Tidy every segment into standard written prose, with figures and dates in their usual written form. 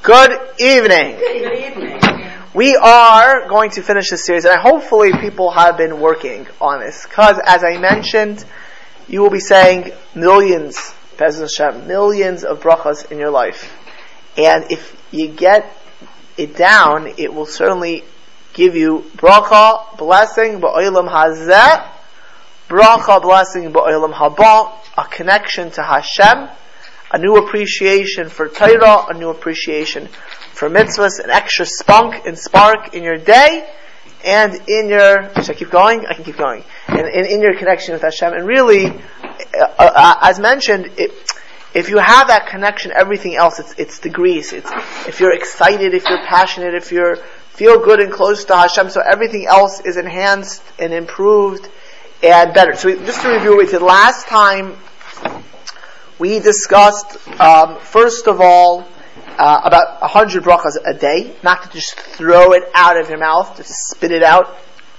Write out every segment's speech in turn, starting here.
Good evening. Good evening. We are going to finish this series, and hopefully people have been working on this, because as I mentioned, you will be saying millions, Be'ezus Hashem, millions of brachas in your life. And if you get it down, it will certainly give you bracha, blessing, ba'olam hazeh, bracha, blessing, ba'olam haba, a connection to Hashem, a new appreciation for Torah, a new appreciation for mitzvahs, an extra spunk and spark in your day, and in your, should I keep going? I can keep going. And in your connection with Hashem. And really, as mentioned, if you have that connection, everything else, it's the grease. If you're excited, if you're passionate, if you feel good and close to Hashem, so everything else is enhanced and improved and better. So just to review what we did last time, we discussed, first of all, about 100 brachas a day, not to just throw it out of your mouth, just spit it out,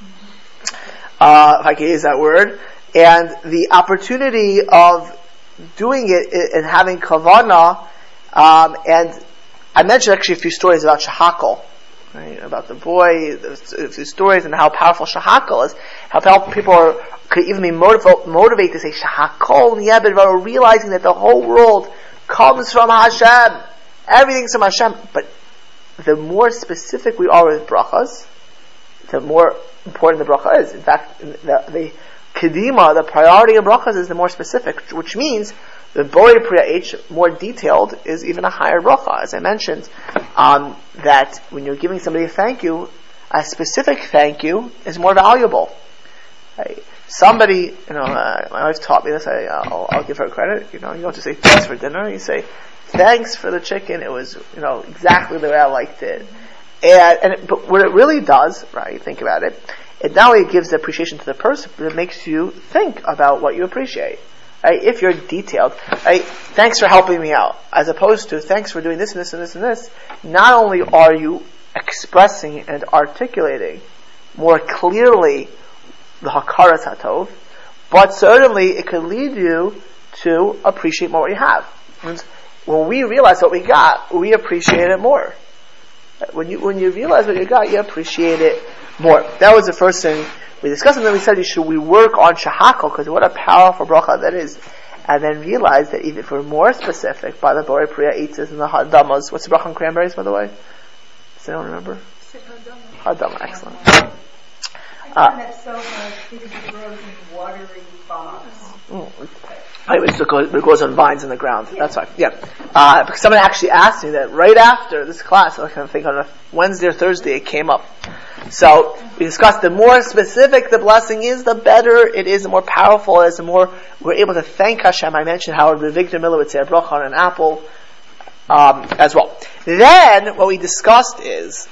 if I can use that word, and the opportunity of doing it and having kavanah, and I mentioned actually a few stories about shahakal, right? About the boy, a few stories and how powerful shahakal is, how people could even be motivated to say shahakol niyeh, realizing that the whole world comes from Hashem. Everything's from Hashem. But the more specific we are with brachas, the more important the bracha is. In fact, the kedima, the priority of brachas is the more specific, which means the Borei Priya H, more detailed, is even a higher bracha. As I mentioned, that when you're giving somebody a thank you, a specific thank you is more valuable. Right? Somebody, my wife taught me this. I'll give her credit. You don't just say thanks for dinner. You say thanks for the chicken. It was, exactly the way I liked it. But what it really does, right? Think about it. It not only gives the appreciation to the person, but it makes you think about what you appreciate. Right? If you're detailed, right? Thanks for helping me out, as opposed to thanks for doing this and this and this and this. Not only are you expressing and articulating more clearly the hakaras hatov, but certainly it could lead you to appreciate more what you have. When we realize what we got, we appreciate it more. When you realize what you got, you appreciate it more. That was the first thing we discussed, and then we said we work on shahakal, because what a powerful bracha that is. And then realize that even if we're more specific, by the Borei Priya Eitzes and the Hadamas, what's the bracha on cranberries, by the way? Does anyone remember? Hadama, excellent. That's so much because it grows in watery bogs. It grows on vines in the ground. Yeah. That's right. Yeah. Because someone actually asked me that right after this class. I think on a Wednesday or Thursday it came up. So we discussed the more specific the blessing is, the better it is, the more powerful it is, the more we're able to thank Hashem. I mentioned how Victor Miller would say a bracha on an apple as well. Then what we discussed is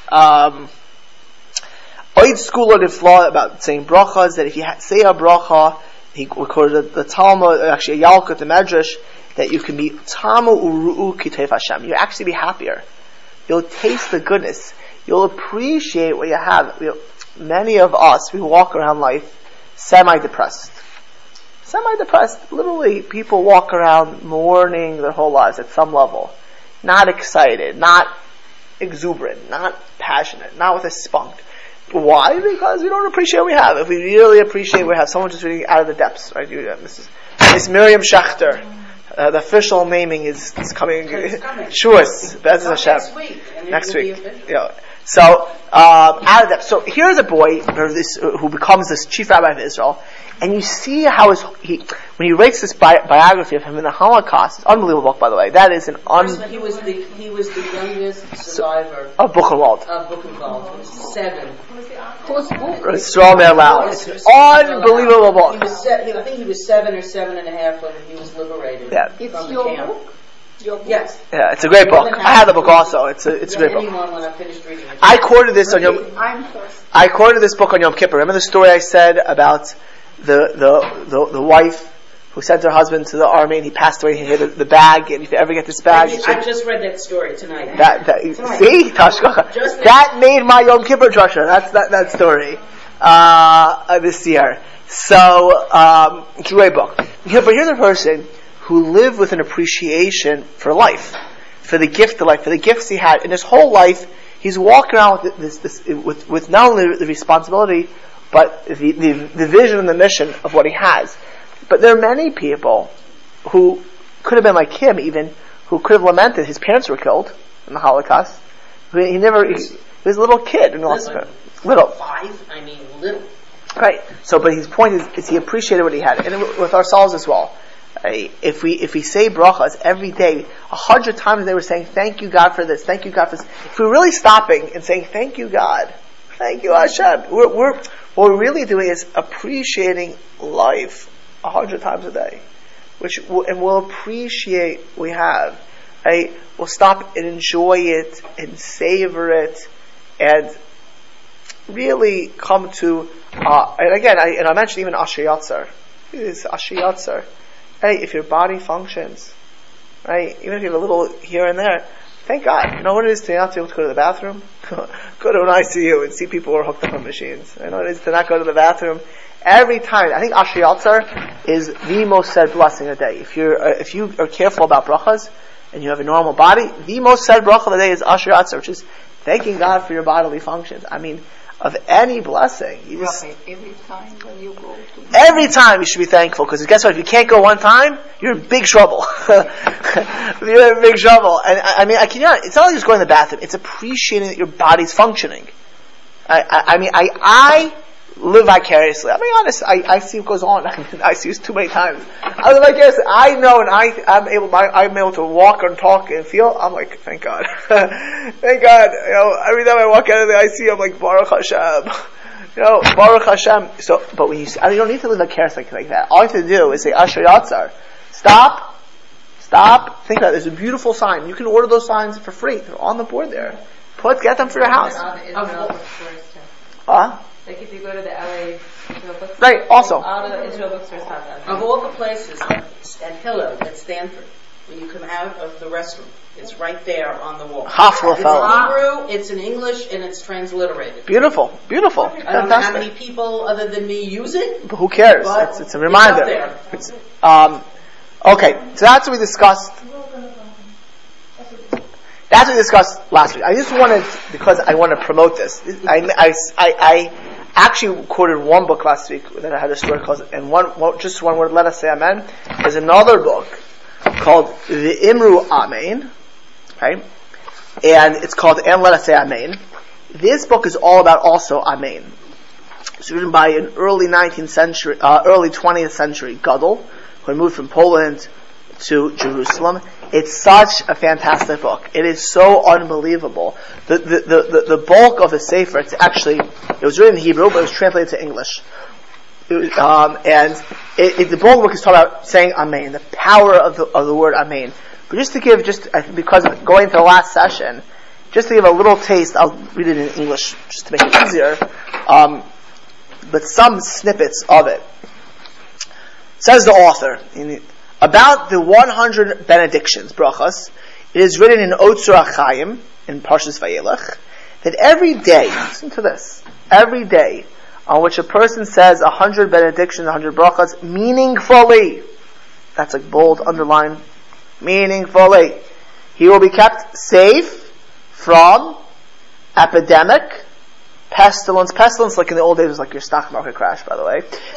Oid School of the Flaw about saying brachas, that if you say a bracha, he recorded the Talmud, actually a Yalkut, the Medrash, that you can be Tamu Uru'u Kitef Hashem. You actually be happier. You'll taste the goodness. You'll appreciate what you have. Many of us, we walk around life semi-depressed. Literally, people walk around mourning their whole lives at some level. Not excited, not exuberant, not passionate, not with a spunk. Why? Because we don't appreciate what we have. If we really appreciate what we have, someone just reading out of the depths, right? Miss Miriam Schachter. The official naming is coming. Sure, Be'ezus Hashem. Next week. So, out of depth. So here's a boy who becomes this chief rabbi of Israel, and you see how when he writes this biography of him in the Holocaust, it's unbelievable book, by the way. That is an He was the youngest survivor of Buchenwald. He was 7. Yisrael Me'alal. It's an unbelievable book. I think he was 7 or 7.5 when he was liberated. Yeah. It's your book. Yes. Yeah, it's a great book. I have the book also. It's a great book. When I finished reading it. I quoted this book on Yom Kippur. Remember the story I said about the wife who sent her husband to the army and he passed away and he hid the bag, and if you ever get this bag... I just read that story tonight. See? Tashkocha. That made my Yom Kippur drasha. That's that story. This year. So, it's a great book. But here's a person who lived with an appreciation for life. for the gift of life, for the gifts he had in his whole life. He's walking around with not only the responsibility, but the vision and the mission of what he has. But there are many people who could have been like him, even who could have lamented. His parents were killed in the Holocaust. He was a little kid in the little. 5, little. Right. So, but his point is he appreciated what he had, and with ourselves as well. If we say brachas every day, 100 times a day, we're saying thank you God for this, thank you God for this. If we're really stopping and saying thank you God, thank you Hashem, what we're really doing is appreciating life 100 times a day, and we'll appreciate what we have. We'll stop and enjoy it and savor it, and really come to. And again, I mentioned even Asher Yatzar. It's Asher Yatzar. If your body functions, right, even if you have a little here and there, thank God. You know what it is to not be able to go to the bathroom? Go to an ICU and see people who are hooked up on machines. You know what it is to not go to the bathroom? Every time, I think Asher Yatzar is the most said blessing a day. If you are careful about brachas and you have a normal body, the most said bracha of the day is Asher Yatzar, which is thanking God for your bodily functions. Of any blessing. Every time when you go to... Every time you should be thankful, because guess what? If you can't go one time, you're in big trouble. You're in big trouble. And I kid you not, it's not like just going to the bathroom, it's appreciating that your body's functioning. I live vicariously. I'll be honest, I see what goes on. I see this too many times. I live vicariously. I know, and I'm able to walk and talk and feel. I'm like, thank God. Thank God. Every time I walk out of the ICU, I'm like, Baruch Hashem. Baruch Hashem. So, but when you don't need to live vicariously like that. All you have to do is say, Asher Yatzar. Stop. Think about it. There's a beautiful sign. You can order those signs for free. They're on the board there. Get them for your house. Like if you go to the LA Israel bookstore. Right, also. All the Israel bookstores have that. Of all the places, at Hillel, at Stanford, when you come out of the restroom, it's right there on the wall. Hafla It's fellow. in Hebrew, it's in English, and it's transliterated. Beautiful. I don't know how many people other than me use it. But who cares? But It's a reminder. It's up there. Okay, so that's what we discussed. That's what we discussed last week. I just wanted, because I want to promote this. I actually quoted one book last week that I had a story called, and just one word, let us say amen. There's another book called the Imru Amen, okay? And it's called And Let Us Say Amen. This book is all about also Amen. It's written by an early 20th century Gadol, who had moved from Poland to Jerusalem. It's such a fantastic book. It is so unbelievable. The bulk of the Sefer, it was written in Hebrew, but it was translated to English. The bulk of the book is talking about saying Amen, the power of the word Amen. But just to give, because of going to the last session, just to give a little taste, I'll read it in English just to make it easier, but some snippets of it. Says the author, about the 100 benedictions, brachas, it is written in Otzur HaChaim, in Parshas Vayelech, that every day, listen to this, every day on which a person says 100 benedictions, 100 brachas, meaningfully, that's a bold underline, meaningfully, he will be kept safe from epidemic, pestilence, like in the old days was like your stock market crash, by the way,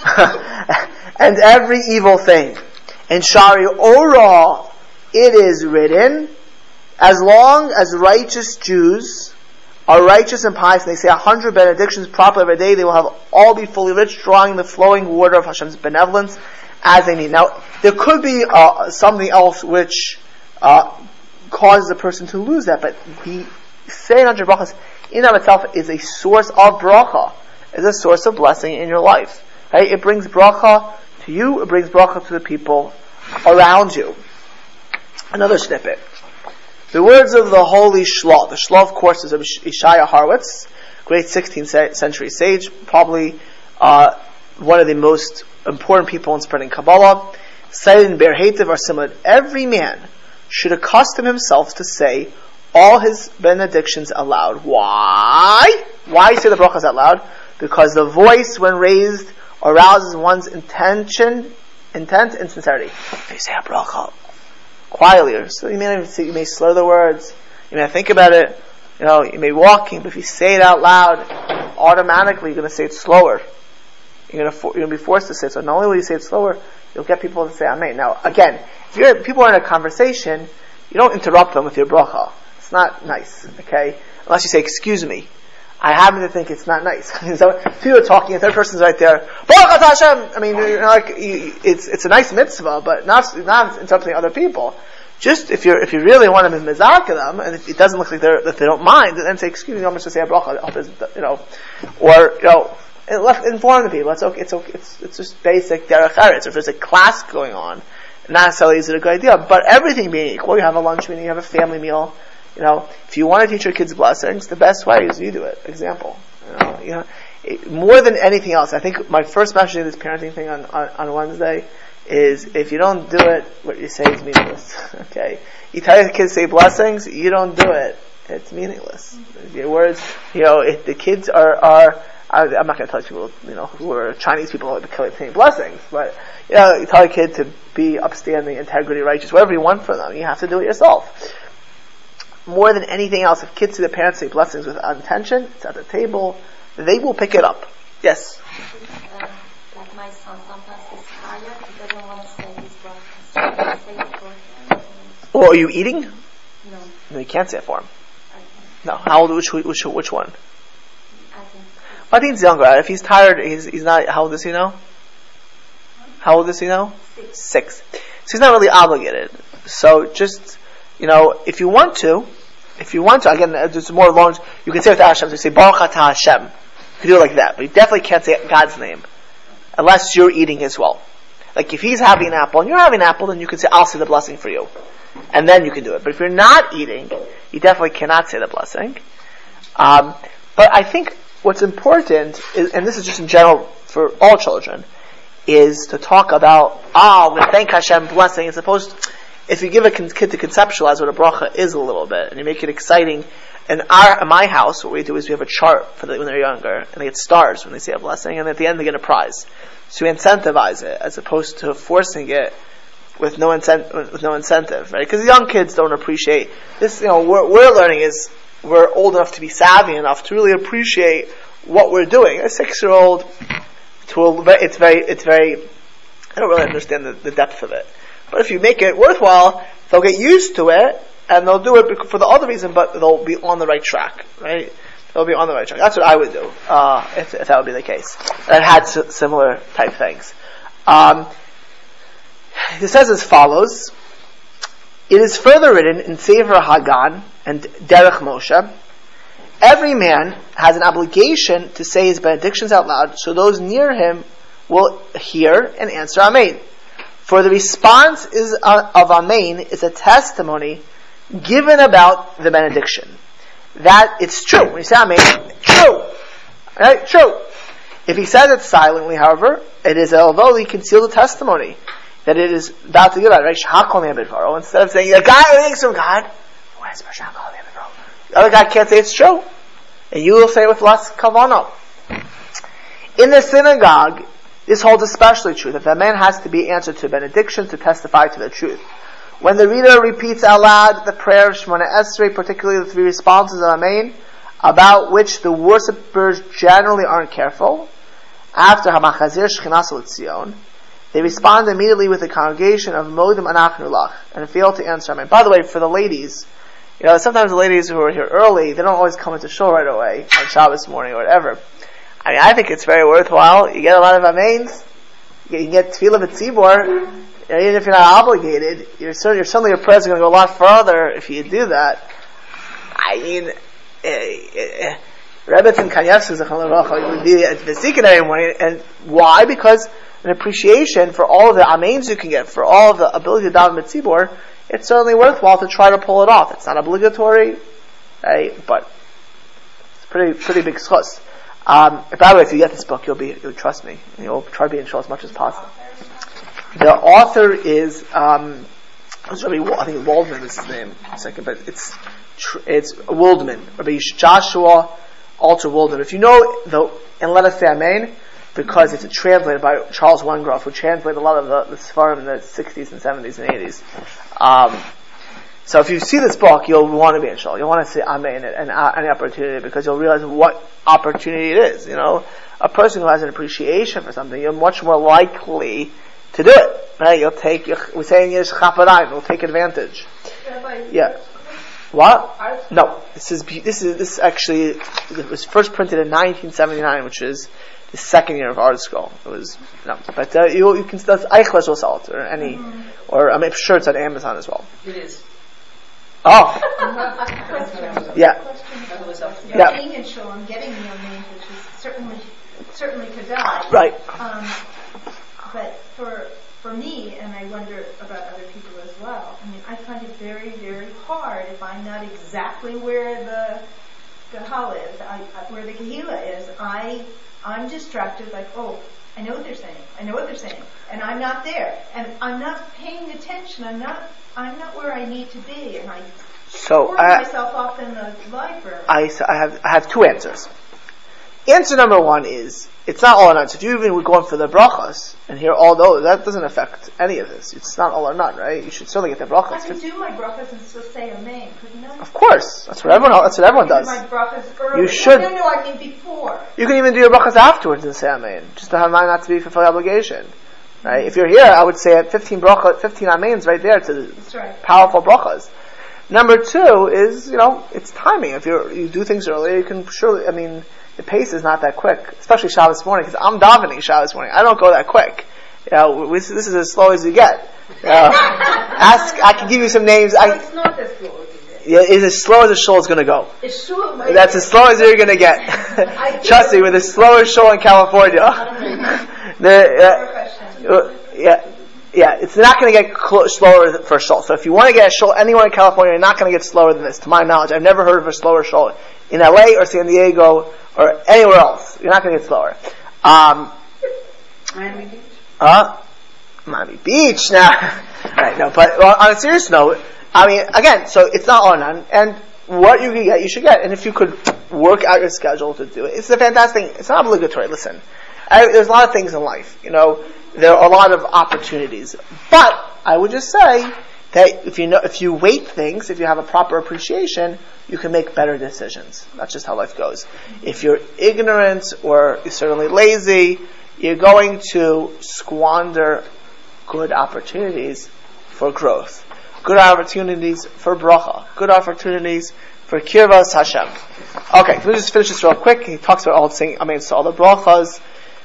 and every evil thing. In Shari Ora, it is written, as long as righteous Jews are righteous and pious, and they say 100 benedictions properly every day, they will have all be fully rich, drawing the flowing water of Hashem's benevolence as they need. Now, there could be something else which causes a person to lose that, but the saying 100 brachas in and of itself is a source of bracha, is a source of blessing in your life. Right? It brings bracha to you, it brings bracha to the people around you. Another snippet. The words of the holy Shlah. The Shlah, of course, is of Ishaya Harwitz, great 16th century sage, probably one of the most important people in spreading Kabbalah. Cited in Ber Heitev are similar. Every man should accustom himself to say all his benedictions aloud. Why? Why say the brachas out loud? Because the voice, when raised, arouses one's intent and sincerity. If you say a bracha, quietly. So you may slur the words, you may think about it, you may be walking, but if you say it out loud, automatically you're going to say it slower. You're going to be forced to say it. So not only will you say it slower, you'll get people to say Amen. Now, again, if people are in a conversation, you don't interrupt them with your bracha. It's not nice, okay? Unless you say, excuse me. I happen to think it's not nice. So people are talking, and the third person's right there. Baruch atah Hashem. I mean, it's a nice mitzvah, but not interrupting other people. Just if you really want to mizarka them, and if it doesn't look like that they don't mind, then say, excuse me, I'm just to say a bracha. Inform the people. It's just basic derech eretz. If there's a class going on, not necessarily is it a good idea, but everything being equal, you have a lunch meeting, you have a family meal. If you want to teach your kids blessings, the best way is you do it. Example. More than anything else, I think my first message of this parenting thing on Wednesday is if you don't do it, what you say is meaningless. Okay? You tell your kids to say blessings, you don't do it, it's meaningless. Your words, if the kids are I'm not going to tell people, who are Chinese people saying blessings, but, you tell a kid to be upstanding, integrity, righteous, whatever you want from them, you have to do it yourself. More than anything else, if kids see the parents say blessings with intention, it's at the table, they will pick it up. Yes? Like my son, sometimes he's tired, he doesn't want to say his blessings. So say it for him. Or are you eating? No. No, you can't say it for him. Okay. No. How old, which one? I think. I think he's younger. If he's tired, he's not, how old is he now? How old is he now? 6. So he's not really obligated. So just, if you want to, again, there's more loans, you can say with Hashem, so you say, Baruch atah Hashem. You can do it like that, but you definitely can't say God's name, unless you're eating as well. Like if he's having an apple, and you're having an apple, then you can say, I'll say the blessing for you. And then you can do it. But if you're not eating, you definitely cannot say the blessing. But I think what's important is, and this is just in general for all children, is to talk about, we thank Hashem, blessing, as opposed to, if you give a kid to conceptualize what a bracha is a little bit, and you make it exciting, in my house, what we do is we have a chart for when they're younger, and they get stars when they say a blessing, and at the end they get a prize. So we incentivize it, as opposed to forcing it with no incentive, right? Because young kids don't appreciate this. What we're learning is we're old enough to be savvy enough to really appreciate what we're doing. A 6-year-old, it's very. I don't really understand the depth of it. But if you make it worthwhile, they'll get used to it, and they'll do it for the other reason, but they'll be on the right track, right? They'll be on the right track. That's what I would do, if that would be the case. And I had similar type things. It says as follows, it is further written in Sefer Hagan and Derech Moshe, every man has an obligation to say his benedictions out loud, so those near him will hear and answer Amen. For the response of Amen is a testimony given about the benediction. That it's true. When you say Amen, true. Right? True. If he says it silently, however, it is although he concealed the testimony that it is about to give out. Right? Instead of saying, the guy who thinks from God, the other guy can't say it's true. And you will say it with less kavanah. In the synagogue, this holds especially true, that the man has to be answered to benediction to testify to the truth. When the reader repeats out loud the prayer of Shemona Esrei, particularly the 3 responses of Amen, about which the worshippers generally aren't careful, after Hamachazir Shchinas L'Tzion, they respond immediately with the congregation of Modim Anachnu Lach, and fail to answer Amen. By the way, for the ladies, sometimes the ladies who are here early, they don't always come into shul right away, on Shabbos morning or whatever. I think it's very worthwhile. You get a lot of amens. You can get tefillah b'tzibor. Even if you're not obligated, certainly your prayers are going to go a lot further if you do that. Rebbetzin Kanyevsky would be at the Vesikin every morning. And why? Because an appreciation for all of the amens you can get, for all of the ability to daven b'tzibor, it's certainly worthwhile to try to pull it off. It's not obligatory, right? But it's pretty big schus. By the way, if you get this book, you'll trust me. You'll try to be in shul as much as possible. The author is, I think Waldman is his name. But it's Waldman, Rabbi Joshua Alter Waldman. If you know in Let Us Say Amen, because it's translated by Charles Wengroff, who translated a lot of the Sfarim in the 60s and 70s and 80s. So if you see this book, you'll want to be in shul. You'll want to say Amen and any opportunity, because you'll realize what opportunity it is. A person who has an appreciation for something, you're much more likely to do it. Right? We're saying Yish Chaparayim, you'll take advantage. Yeah. What? No. This is actually, it was first printed in 1979, which is the second year of art school. It was, no. But you can, that's Eichler's will sell it, or I'm sure it's on Amazon as well. It is. Oh. Yeah. Yeah. Being in shul and getting the name, which is certainly kedai. Right. But for me, and I wonder about other people as well, I find it very, very hard if I'm not exactly where the Gahal is, where the Kehila is. I'm distracted, like, oh, I know what they're saying, and I'm not there, and I'm not paying attention. I'm not where I need to be, and I pour myself off in the library. I have two answers. Answer number one is, it's not all or none. So if you even were going for the brachas, and hear all those, that doesn't affect any of this. It's not all or none, right? You should certainly get the brachas. I can do my brachas and still say amen, couldn't I? Of course. That's what everyone does. My brachas early. You should. No, I mean before. You can even do your brachas afterwards and say amen, just to have mine not to be fulfill obligation. Right? If you're here, I would say at 15 amens right there to That's right. Powerful brachas. Number two is, it's timing. If you do things earlier, you can surely, the pace is not that quick, especially Shabbos morning, because I'm davening Shabbos morning. I don't go that quick. This is as slow as you get. I can give you some names. It's not as slow as you get. Yeah, it's as slow as a shul is going to go. It's shul. That's as slow as you're going to get. Trust me, with the slowest shul in California. It's not going to get slower for a shul. So if you want to get a shul anywhere in California, you're not going to get slower than this. To my knowledge, I've never heard of a slower shul in LA or San Diego or anywhere else. You're not going to get slower. Miami Beach? Miami Beach now. Right, no, but on a serious note, again, so it's not all or none, and what you can get, you should get, and if you could work out your schedule to do it, it's a fantastic, it's not obligatory, listen. There's a lot of things in life, there are a lot of opportunities, but I would just say that if you weight things, if you have a proper appreciation, you can make better decisions. That's just how life goes. If you're ignorant or you're certainly lazy, you're going to squander good opportunities for growth, good opportunities for bracha, good opportunities for kirvas Hashem. Okay, let me just finish this real quick. He talks about all saying amen to all the brachas.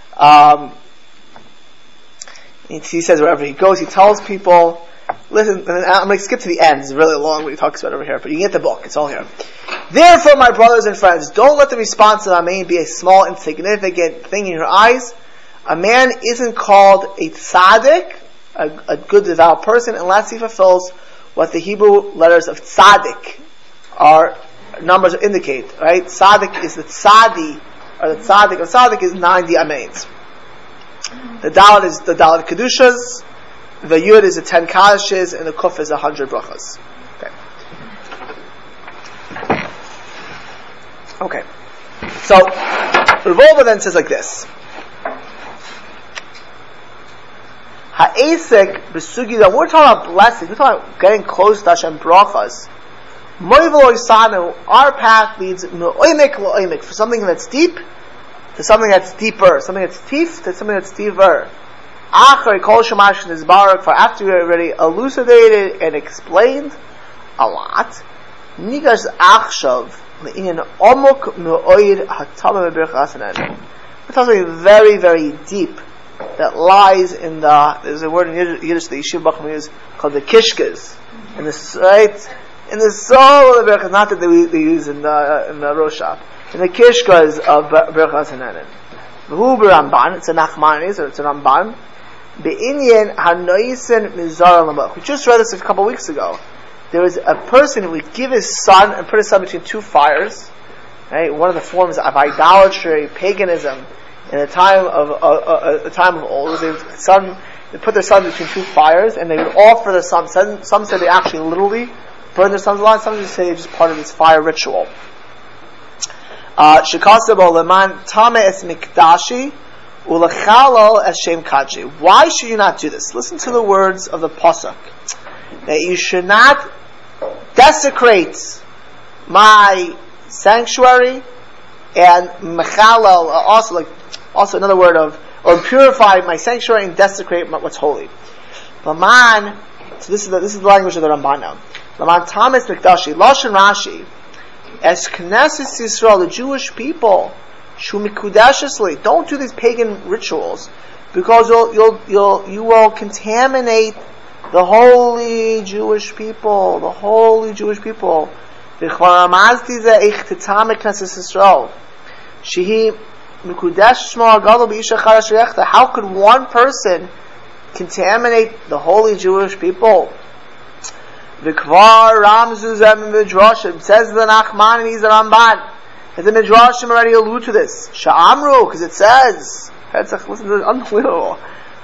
He says wherever he goes, he tells people, listen, I'm going to skip to the end. It's really long what he talks about over here, but you can get the book. It's all here. Therefore, my brothers and friends, don't let the response to amen be a small, insignificant thing in your eyes. A man isn't called a tzaddik, a good devout person, unless he fulfills what the Hebrew letters of tzaddik numbers indicate. Right? Tzaddik is the tzadi, or the tzaddik of tzaddik is 90 amens. The dalet is the dalet kedushas, the yud is the 10 kadishes, and the kuf is 100 brachas. Okay. So Rav Wolbe then says like this. Ha'esek b'sugida, we're talking about blessings, we're talking about getting close to Hashem brachas. Moivelo Isanu, our path leads me'oimek lo'oimek, for something that's deep to something that's deeper, something that's teef to something that's deeper. Achar kol shemash nizbarak, for after we already elucidated and explained a lot, nigash achshav le'inyan omok me'oid hatama me'birchas hanan. We're talking something very, very deep that lies in there's a word in Yiddish the Yeshiva Bachman use called the kishkas, in the soul of the berachas, not that they use in the Rosh in the kishkas of berachas hananin. V'hu b'Ramban, it's a Nachmanis or it's a Ramban. Be'inyan hanoisen mizar l'mach. We just read this a couple weeks ago. There was a person who would give his son and put his son between two fires. Right, one of the forms of idolatry, paganism. In a time of old, they put their son between two fires, and they would offer the son. Some said they actually literally burned their sons alive. Some just say it's just part of this fire ritual. Shekasabo leman tame es mikdashi Ulachalal Hashem Kachi. Why should you not do this? Listen to the words of the pasuk. That you should not desecrate my sanctuary, and mechalal, also another word of, or purify my sanctuary and desecrate what's holy. Laman, so this is the language of the Ramban now. Laman Tamis Mikdashi, Lashon Rashi, as Knesset Yisrael, the Jewish people, Shumikudashesli, don't do these pagan rituals, because you will contaminate the holy Jewish people, the holy Jewish people. How could one person contaminate the holy Jewish people? Vikvar Ramzuzem Midrashim, says the Nachman and he's the Ramban. And the Midrashim already allude to this. Sha'amru, because it says, listen to this, unbelievable.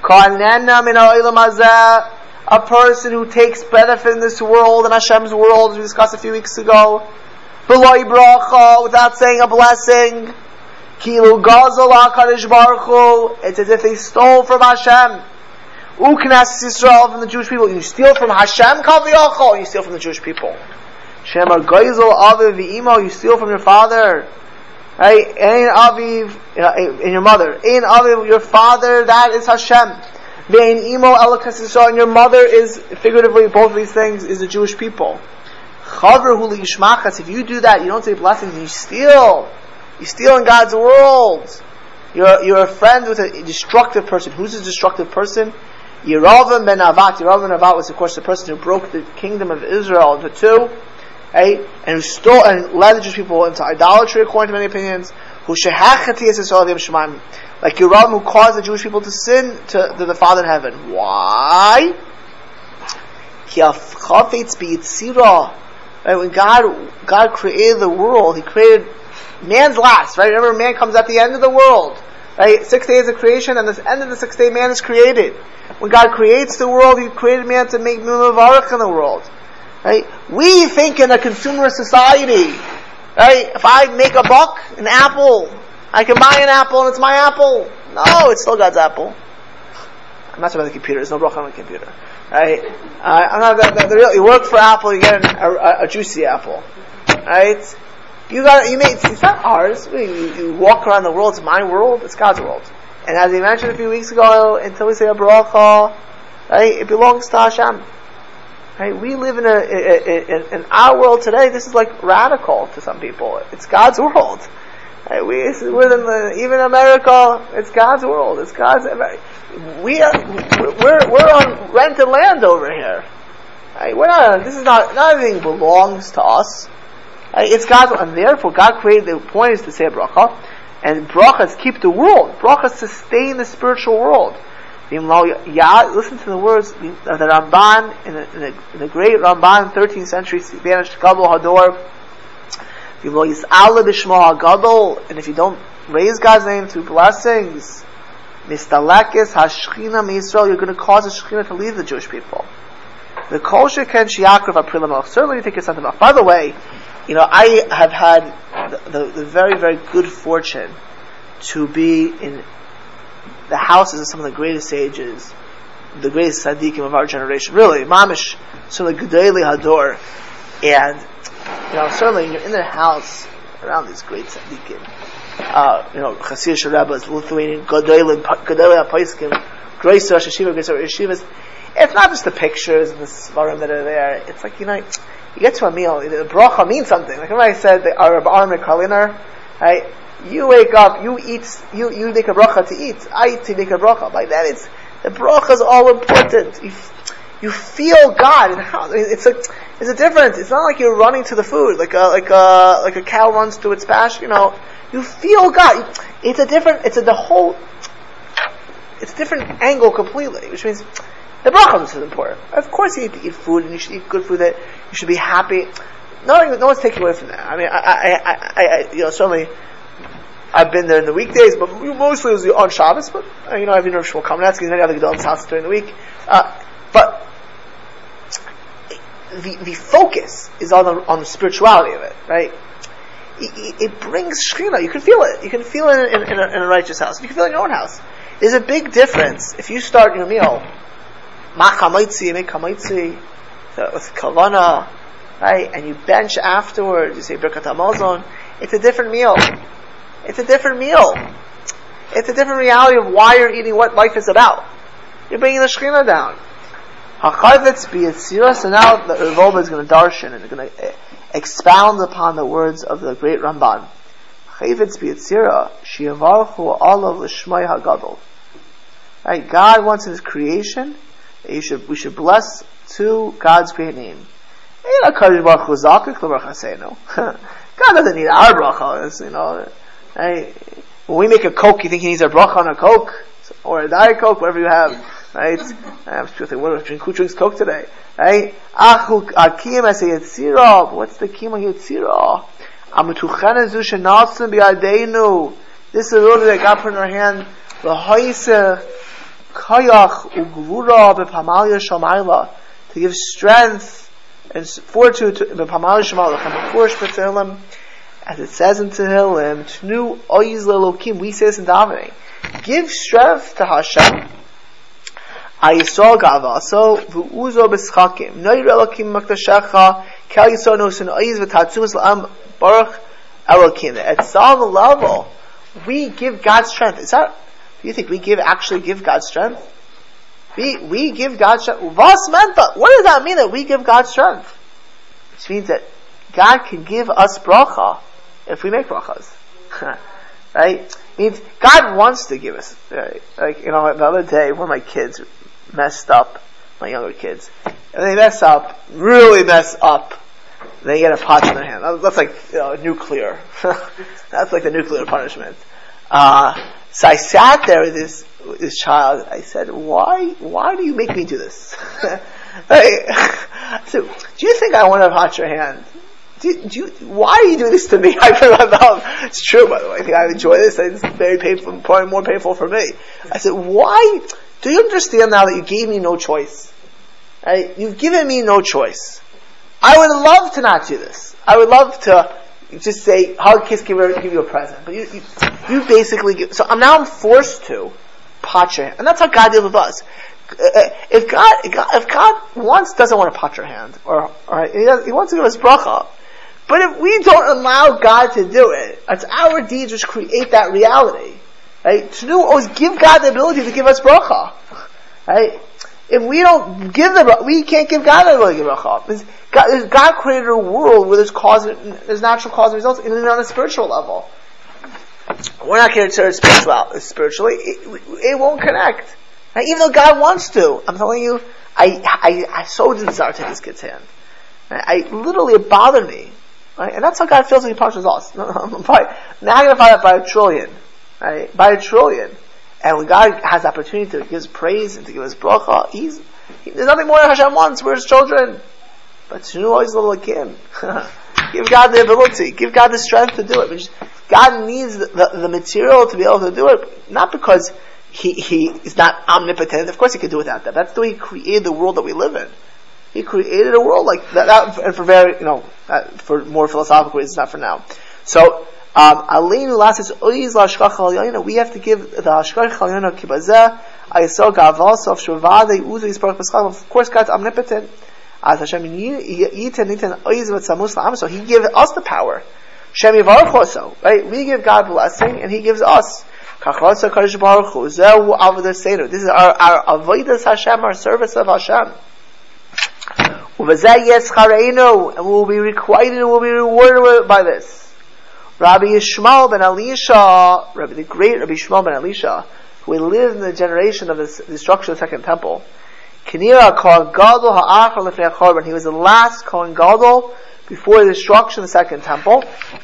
A person who takes benefit in this world, in Hashem's world, as we discussed a few weeks ago, B'loi bracha, without saying a blessing, Kilu gazal HaKadosh Baruch Hu, it's as if they stole from Hashem. Uknas Yisrael, from the Jewish people. You steal from Hashem, Kaviyachol, you steal from the Jewish people. Shemar Geisel Aviv V'imo, you steal from your father. Right? Ein Aviv, and your mother. Ein Aviv, your father, that is Hashem. Vein Imo Elakas Yisrael, and your mother is, figuratively, both of these things, is the Jewish people. Chaver Hu L'Yishmachas, if you do that, you don't say blessings, you steal. You steal in God's world. You're a friend with a destructive person. Who's a destructive person? Yerovam ben Avat. Yerovam ben Avat was, of course, the person who broke the kingdom of Israel into two, right? And who stole and led the Jewish people into idolatry, according to many opinions. Who shehachati Yisrael v'yem shemaim, like Yerovam, who caused the Jewish people to sin to the Father in heaven. Why? Ki chafetz b'yitzira. Right? When God created the world, He created man's last. Right? Remember, man comes at the end of the world. Right? 6 days of creation, and this end of the 6th day, man is created. When God creates the world, He created man to make mimavarach in the world. Right? We think in a consumer society. Right? If I make a buck, an apple, I can buy an apple and it's my apple. No, it's still God's apple. I'm not talking about the computer. There's no bracha on the computer. Right? I'm not. You work for Apple, you get a juicy apple. Right? It's not ours. You walk around the world. It's my world. It's God's world. And as we mentioned a few weeks ago, until we say a bracha, right, it belongs to Hashem. Right? We live in our world today. This is like radical to some people. It's God's world. Right? Even America. It's God's world. It's God's. We're on rented land over here. Right? This is not everything belongs to us. It's God's, and therefore God created. The point is to say bracha, and brachas keep the world. Brachas sustain the spiritual world. Listen to the words of the Ramban in the great Ramban, 13th century Spanish Gadol Hador. And if you don't raise God's name through blessings, mistalekes hashchina miYisrael, you're going to cause the Shekhinah to leave the Jewish people. The kol sheken shiyakrav aprilamach. Certainly, you think it's something else. By the way, I have had the very, very good fortune to be in the houses of some of the greatest sages, the greatest tzaddikim of our generation. Really, mamish, some of the Gedolei Hador, and certainly you're in their house around these great tzaddikim. Chassidish Rebbes, Lithuanian Gedolei HaPoskim, Great Rosh Yeshiva, Great Rosh Yeshivas. It's not just the pictures and the svarim that are there. It's like, you get to a meal, the bracha means something. Like when I said, the Arab Army Kaliner, right? You wake up, you eat, you make a bracha to eat. I eat to make a bracha. By then, the bracha is all important. You feel God in the house. It's a difference. It's not like you're running to the food, like a cow runs to its pasture. You feel God. It's a different angle completely, which means the bracha is important. Of course, you need to eat food, and you should eat good food. That you should be happy. No one's taking away from that. I mean, I certainly, I've been there in the weekdays, but mostly it was on Shabbos. But I've been to Shmuel Kamenetsky and many other Gedolim's houses during the week. But the focus is on the spirituality of it, right? it brings Shekhinah. You can feel it. You can feel it in a righteous house. You can feel it in your own house. There's a big difference if you start your meal, ma chamaitzi, you make chamaitzi with kavana, right? And you bench afterwards. You say Birkat Hamazon. It's a different meal. It's a different meal. It's a different reality of why you're eating, what life is about. You're bringing the Shekhinah down. HaChayvetz B'Yetzira. So now the Rav is going to darshan and going to expound upon the words of the great Ramban. HaChayvetz B'Yetzira Shiyavarchu Olav L'Shmai HaGadol. Right? God wants in His creation that we should bless to God's great name. God doesn't need our bracha, Right? When we make a Coke, you think He needs a bracha on a Coke? Or a Diet Coke, whatever you have. Right? I'm just thinking, who drinks Coke today? Right? What's the Kiyam HaYetzira? This is the order that God put in our hand. To give strength and fortitude to as it says in Tehillim, Tnu oiz lelokim, we say this in davening. Give strength to Hashem. Ayisrael gavaso v'uzo b'schakim. Noir elokim makdashecha kel yisrael nosin oiz v'tatzumas l'am baruch elokim. At some level, we give God strength. Is that? Do you think we actually give God strength? We give God strength. What does that mean that we give God strength? Which means that God can give us bracha if we make brachas. Right? It means God wants to give us. Right? Like, the other day, one of my kids messed up, my younger kids. And they really mess up. And they get a pot in their hand. That's like, nuclear. That's like the nuclear punishment. So I sat there with this child. I said, why do you make me do this? I said, do you think I want to hot your hand? Why are you doing this to me? I put my mouth. It's true, by the way. I think I enjoy this. It's very painful, probably more painful for me. I said, why? Do you understand now that you gave me no choice? Right? You've given me no choice. I would love to not do this. I would love to just say, hug, kiss, give you a present. But you basically give. So I'm forced to pot your hand. And that's how God deals with us. If God doesn't want to pot your hand, or He wants to give us bracha. But if we don't allow God to do it, it's our deeds which create that reality. Right? To always give God the ability to give us bracha. Right? If we don't give we can't give God the ability to give bracha. God created a world where there's natural cause and results, and on a spiritual level. We're not going to spiritually. It won't connect. Right? Even though God wants to. I'm telling you, I so didn't start to take this kid's hand. Right? It bothered me. Right? And that's how God feels when He punishes us. Now I'm going to find out by a trillion. Right? By a trillion. And when God has the opportunity to give us praise and to give us bracha, there's nothing more Hashem wants. We're His children. But Shenu always little like Him. Give God the ability. Give God the strength to do it. God needs the material to be able to do it. Not because He is not omnipotent. Of course He could do without that. That's the way He created the world that we live in. He created a world like that, and for more philosophical reasons, not for now. So, we have to give the hashkach halyona kibazeh. Of course, God's omnipotent. So He gives us the power. Right? We give God blessing, and He gives us. This is our avodas Hashem, our service of Hashem. And we'll be requited and we'll be rewarded by this. Rabbi Yishmael ben Elisha, the great Rabbi Yishmael ben Elisha, who lived in the generation of the destruction of the Second Temple. Kinira Kohen Gadol ha'achar lefnei Chorban. He was the last Kohen Gadol before the destruction of the Second Temple.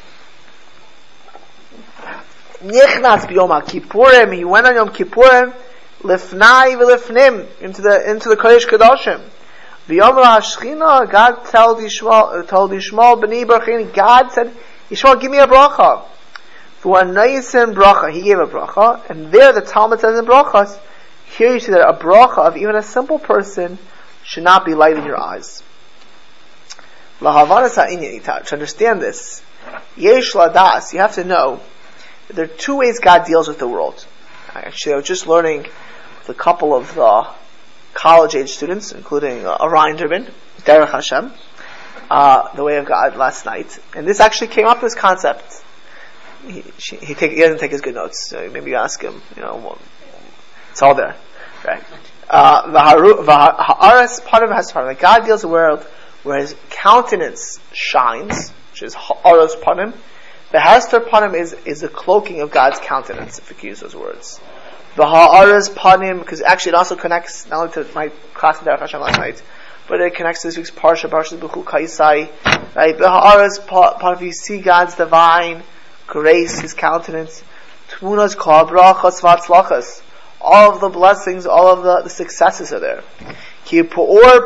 Nichnas b'Yom HaKippurim. He went on Yom Kippurim lefnai v'lefnim into the Kodesh Kodashim. V'yomer HaShechina, God told Yishmael b'nei Barchini. God said, Yishmael, give me a bracha. For a naisim bracha, He gave a bracha, and there the Talmud says in brachas, here you see that a bracha of even a simple person should not be light in your eyes. To understand this, Yesh ladas, you have to know that there are two ways God deals with the world. Actually, I was just learning with a couple of the college-age students, including Orion Durbin, Derech Hashem, the way of God last night. And this actually came up, this concept. He doesn't take his good notes, so maybe you ask him, it's all there. Right? That God deals with the world where His countenance shines, which is Ha'aras Panim. The Hester Panim is the cloaking of God's countenance, if we can use those words. The Ha'aras Panim, because actually it also connects not only to my class in Derech Hashem last night, but it connects to this week's Parsha B'chu Kaisai. Right? The Ha'aras Panim, you see God's divine grace, His countenance. Tmunas Kol Brachas V'Atzlachas. All of the blessings, all of the successes are there. Right?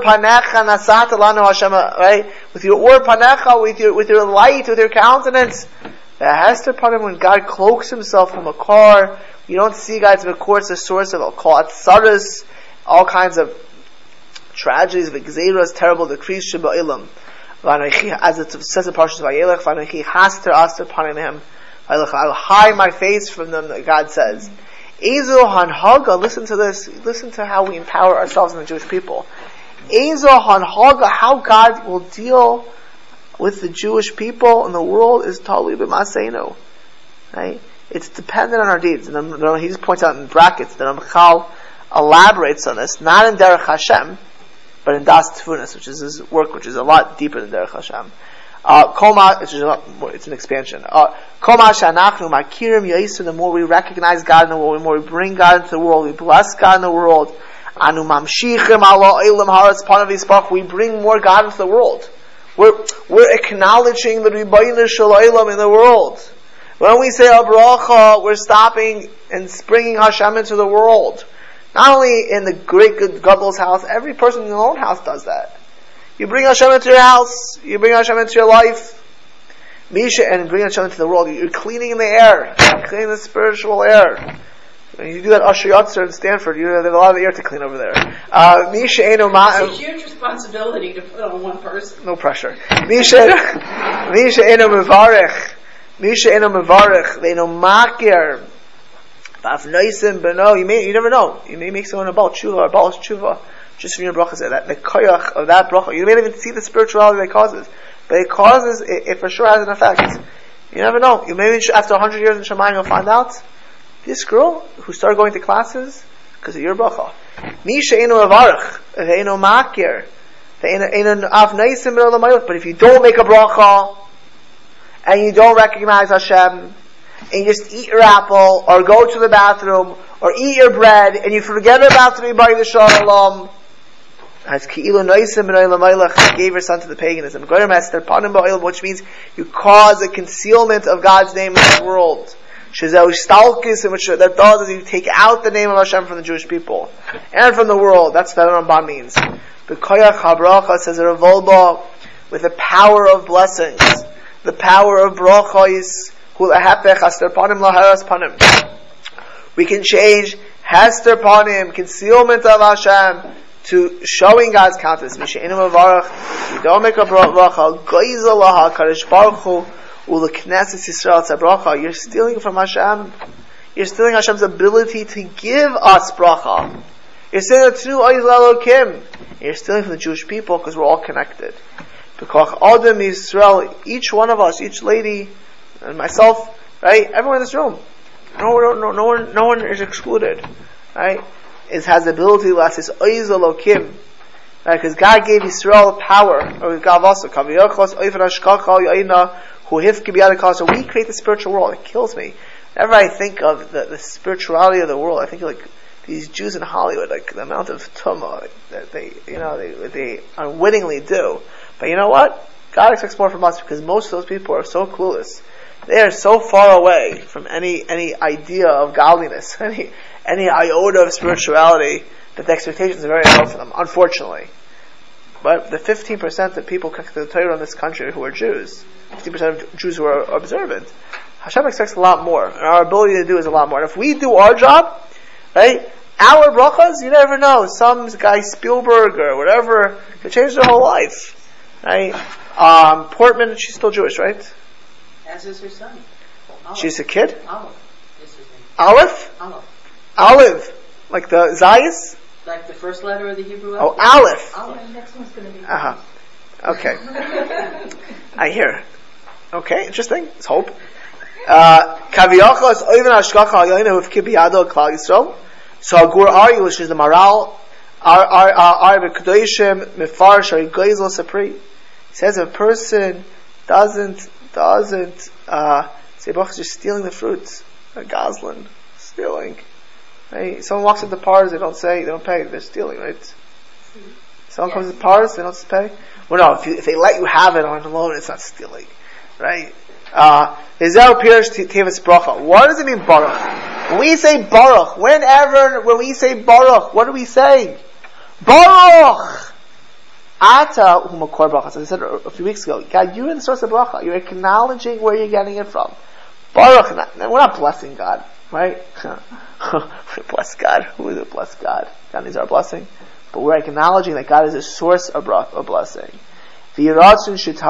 With your or panecha, with your light, with your countenance. The Hester Panim, when God cloaks Himself from a car, you don't see God's course, the source of tzaras, all kinds of tragedies, v'gzeiras, terrible decrees, sheba'ilam. As it says in Parshas Vayelech, V'anochi haster aster panim him. I'll hide my face from them, that God says. Ezo hanhaga, listen to this, listen to how we empower ourselves and the Jewish people. Ezo hanhaga, how God will deal with the Jewish people and the world is totally b'maseinu. Right? It's dependent on our deeds. And he just points out in brackets that Ramchal elaborates on this, not in Derech Hashem, but in Das Tfunas, which is his work, which is a lot deeper than Derech Hashem. It's an expansion. The more we recognize God in the world, the more we bring God into the world, we bless God in the world. We bring more God into the world. We're acknowledging the Ribono Shel Olam in the world. When we say a bracha, we're stopping and bringing Hashem into the world. Not only in the great good Gadol's house, every person in their own house does that. You bring Hashem into your house, you bring Hashem into your life, Misha, and bring Hashem into the world. You're cleaning the air, you're cleaning the spiritual air. When you do that Asher Yotzer in Stanford, there's a lot of air to clean over there. It's a huge responsibility to put on one person. No pressure. Misha Eno Mevarech. Misha Eno Mevarech. They know Makir. You never know. You may make someone a Baal Tshuva or a Baal Tshuva just from your brachas. The koyach of that bracha, you may not even see the spirituality that it causes, but it for sure has an effect. You never know. You maybe after 100 years in Shemayim you'll find out this girl who started going to classes because of your bracha. Misha Eino Avarach, Eino Makir, but if you don't make a bracha and you don't recognize Hashem, and you just eat your apple, or go to the bathroom, or eat your bread, and you forget about the Ribono Shel Olam, as Ki'ilu Noisim Ben Olam Eilach gave your son to the paganism, which means you cause a concealment of God's name in the world. That does is you take out the name of Hashem from the Jewish people and from the world. That's what Rambam means. B'koyach habracha says a revolba with the power of blessings, the power of brachos. We can change Hester Panim, concealment of Hashem, to showing God's countenance. You don't make a bracha. You're stealing from Hashem. You're stealing Hashem's ability to give us bracha. You're stealing You're stealing from the Jewish people because we're all connected. Because Adam Yisrael, each one of us, each lady, and myself, right? Everyone in this room. No one is excluded. Right? It has the ability to last. It's Oiz Elokim. Right? Because God gave Yisrael power. So we create the spiritual world. It kills me. Whenever I think of the spirituality of the world, I think of like these Jews in Hollywood, like the amount of tumah that they unwittingly do. But you know what? God expects more from us because most of those people are so clueless. They are so far away from any idea of godliness, any iota of spirituality, that the expectations are very low for them, unfortunately. But the 15% of people connected to the Torah in this country who are Jews, 15% of Jews who are observant, Hashem expects a lot more, and our ability to do is a lot more. And if we do our job, right, our brachas, you never know, some guy Spielberg or whatever could change their whole life, right? Portman, she's still Jewish, right? As is her son. Olive. She's a kid? Olive is his name. Aleph? Olive. Olive. Like the Zayas? Like the first letter of the Hebrew Oh, alphabet. Aleph. Olive. The next one's going to be. Okay. I hear. Okay, interesting. Let's hope. Kaviyachos oivin hashkacha hayoinu of kibiyado klal Yisrael. So Agur Ari, which is the Maral, Ari B'Kedoshim Mifar Shari Goizel Sapri. He says if a person doesn't say Baruch just stealing the fruits, a Goslin, stealing. Right? Someone walks into Pars, they don't pay, they're stealing, right? Someone comes to Pars, they don't pay. Well, no, if they let you have it on the loan, it's not stealing, right? What does it mean, Baruch? When we say Baruch, when we say Baruch, what are we saying? Baruch! Ata u'makor bracha. As I said a few weeks ago, God, you're the source of bracha. You're acknowledging where you're getting it from. Baruch, we're not blessing God, right? We bless God. Who is it bless God? God needs our blessing. But we're acknowledging that God is a source of blessing. That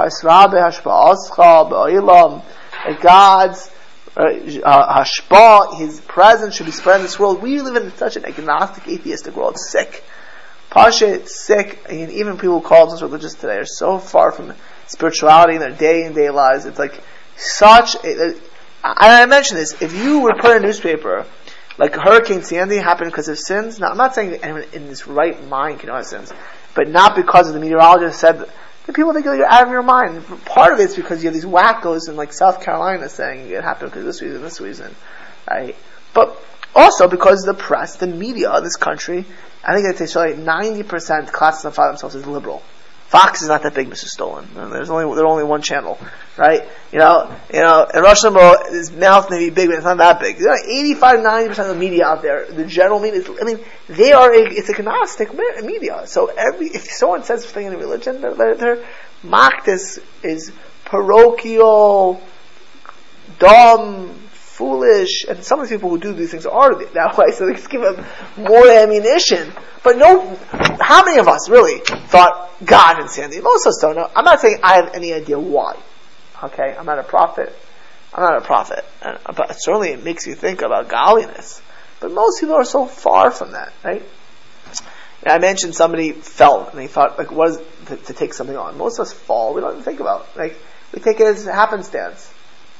God's hashpa, His presence should be spread in this world. We live in such an agnostic, atheistic world. It's sick. Pasha, it's sick. And even people who call themselves religious today are so far from spirituality in their day-to-day lives. It's like such. I mentioned this. If you were put in a newspaper, like Hurricane Sandy happened because of sins. Now, I'm not saying that anyone in this right mind can have sins, but not because of the meteorologist said that people think you're out of your mind. Part of it's because you have these wackos in like South Carolina saying it happened because of this reason, right? But also because the press, the media of this country, I think they say 90% classify themselves as liberal. Fox is not that big, Mr. Stolen. There's only one channel, right? And Rush Limbaugh, his mouth may be big, but it's not that big. 85-90% of the media out there, the general media, it's agnostic media. So if someone says something in religion, they're mocked as parochial, dumb, foolish, and some of the people who do these things are that way, so they just give them more ammunition. But how many of us really thought God and Sandy? Most of us don't know. I'm not saying I have any idea why. Okay, I'm not a prophet. But certainly it makes you think about godliness. But most people are so far from that, right? And I mentioned somebody fell, and they thought, like, what is it to take something on? Most of us fall. We don't even think about it. Like, we take it as happenstance.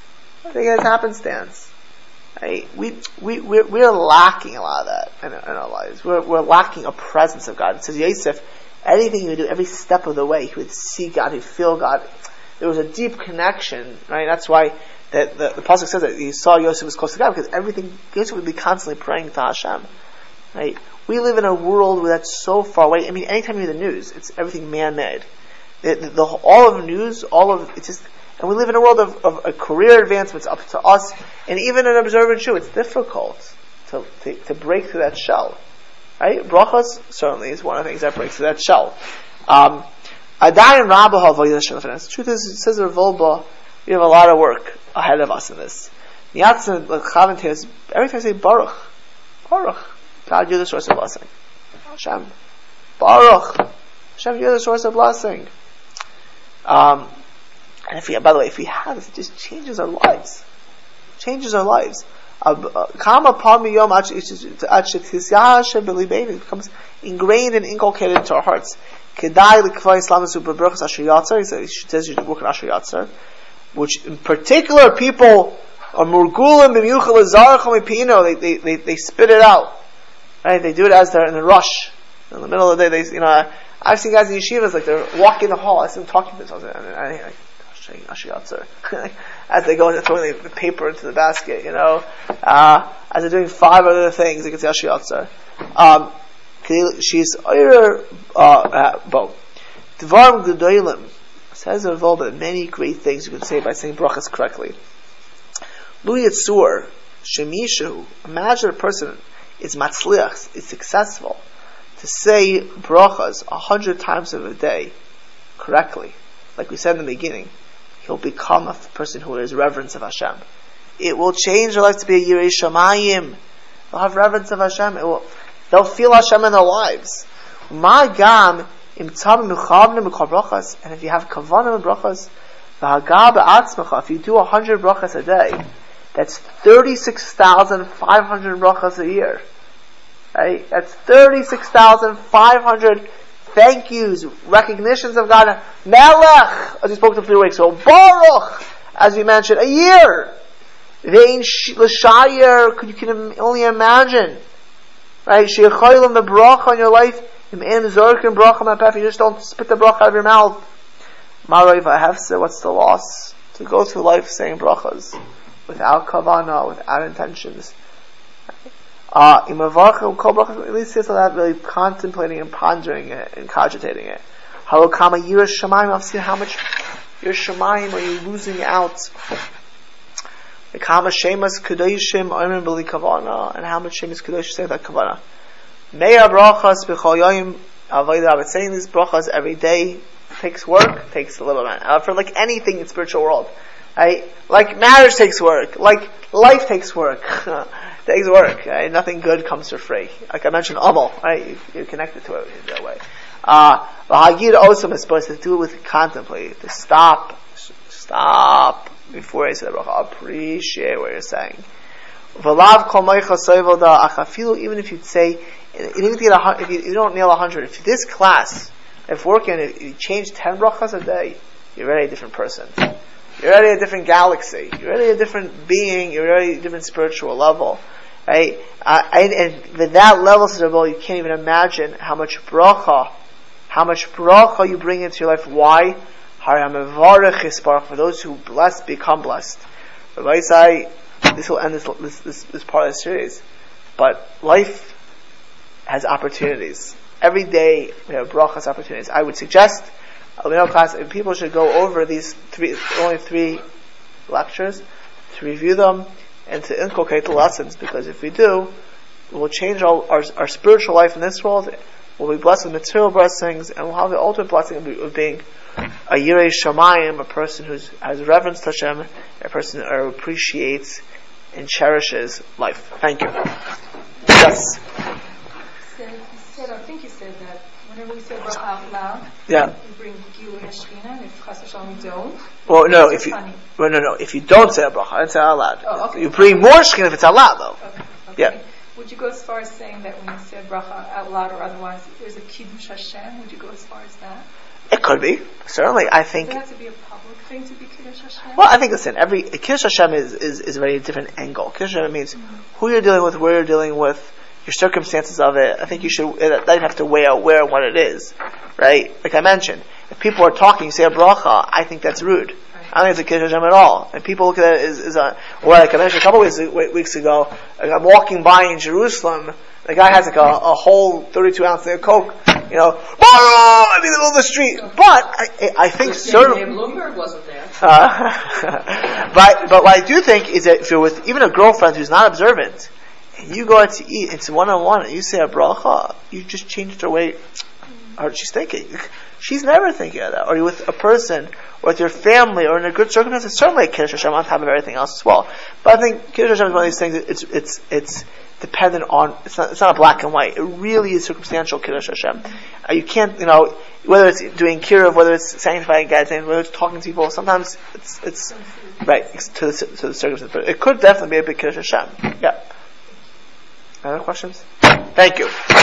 Right? We're lacking a lot of that in our lives. We're lacking a presence of God. It says Yosef, anything he would do, every step of the way, he would see God, he'd feel God. There was a deep connection, right? That's why the pasuk says that he saw Yosef was close to God, because Yosef would be constantly praying to Hashem. Right? We live in a world where that's so far away. I mean, anytime you hear the news, it's everything man-made. All of news, it's just. And we live in a world of career advancements up to us, and even an observant Jew, it's difficult to break through that shell. Right? Brachos certainly is one of the things that breaks through that shell. The truth is, it says in Volba, we have a lot of work ahead of us in this. Every time I say Baruch, God, you're the source of blessing. Hashem, Baruch, Hashem, you're the source of blessing. And by the way, if we have this, it just changes our lives. It becomes ingrained and inculcated into our hearts. He says you should work on Asher Yatzar, which in particular people are murgulim they spit it out. Right? They do it as they're in a rush. In the middle of the day, I've seen guys in yeshivas, like they're walking the hall, I see them talking to themselves, and as they go and throwing the paper into the basket, as they're doing 5 other things, they can say Ashiyatzer. She's Bo. Dvarim Gedolim says involved in many great things you can say by saying brachas correctly. Lu Yitzur Shemishu. Imagine a person is matzliach, is successful to say brachas 100 times a day correctly, like we said in the beginning. He'll become a person who has reverence of Hashem. It will change their life to be a Yirei Shamayim. They'll have reverence of Hashem. They'll feel Hashem in their lives. And if you have kavanah and brachas, If you do 100 brachas a day, that's 36,500 brachas a year. Right? That's 36,500 thank yous, recognitions of God. Melech, as we spoke to 3 weeks ago. Baruch, as we mentioned, a year. Vein l'shayer, you can only imagine. Right? She'echolim the bracha in your life. You just don't spit the bracha out of your mouth. What's the loss? To go through life saying brachas without kavanah, without intentions. At least it's not really contemplating and pondering it and cogitating it. How much your shemayim are you losing out? And how much shemas kedoshim say that kavanah? Me'ar brachas b'chol yoyim avodah. But saying these brachas every day takes work, takes a little bit. For like anything in the spiritual world, right? Like marriage takes work, like life takes work. Takes work. Right? Nothing good comes for free. Like I mentioned, amal, right? You're connected to it in that way. The Hagid also is supposed to do it with contemplate, to stop before I say the bracha. Appreciate what you're saying. Even if you'd say, if you don't nail 100, if this class, if working, if you change 10 brachas a day, you're already a different person. You're already a different galaxy. You're already a different being. You're already a different spiritual level. Right? And with that level, you can't even imagine how much bracha you bring into your life. Why? For those who bless, become blessed. Rabbi say, this will end this part of the series. But life has opportunities. Every day we have brachas opportunities. I would suggest, class, if people should go over these only 3 lectures, to review them and to inculcate the lessons, because if we do, it will change our spiritual life in this world. We'll be blessed with material blessings, and we'll have the ultimate blessing of being a Yirei Shamayim, a person who has reverence to Hashem, a person who appreciates and cherishes life. Thank you. Yes? I think you said that whenever we say bracha out loud, we bring Gilui Hashchina, and if Chas V'Shalom we don't. Well, no, if you don't say a bracha, I didn't say it out loud. Oh, okay. You bring more Shechina if it's out loud, though. Okay. Yeah. Would you go as far as saying that when you say bracha out loud or otherwise, there's a Kiddush Hashem? Would you go as far as that? It could be, certainly. I think. Does it have to be a public thing to be Kiddush Hashem? Well, I think, listen, every Kiddush Hashem is a very different angle. Kiddush Hashem means who you're dealing with, where you're dealing with, your circumstances of it. I think you have to weigh out where and what it is, right? Like I mentioned, if people are talking, you say a bracha, I think that's rude. I don't think it's a Kiddush Hashem at all. And people look at it as or like I mentioned a couple weeks ago, like I'm walking by in Jerusalem, the guy has like a whole 32-ounce thing of Coke, in the middle of the street. But I think certainly Bloomberg wasn't there. But what I do think is that if you're with even a girlfriend who's not observant, and you go out to eat, it's one-on-one, and you say a bracha, you just changed her way, or she's thinking. She's never thinking of that. Or you're with a person, or with your family, or in a good circumstance, it's certainly a Kiddush Hashem on top of everything else as well. But I think Kiddush Hashem is one of these things, it's dependent on, it's not a black and white. It really is circumstantial Kiddush Hashem. You can't, whether it's doing kiruv, whether it's sanctifying God's name, whether it's talking to people, sometimes it's right, to the circumstance. But it could definitely be a big Kiddush Hashem. Yeah. Other questions? Thank you.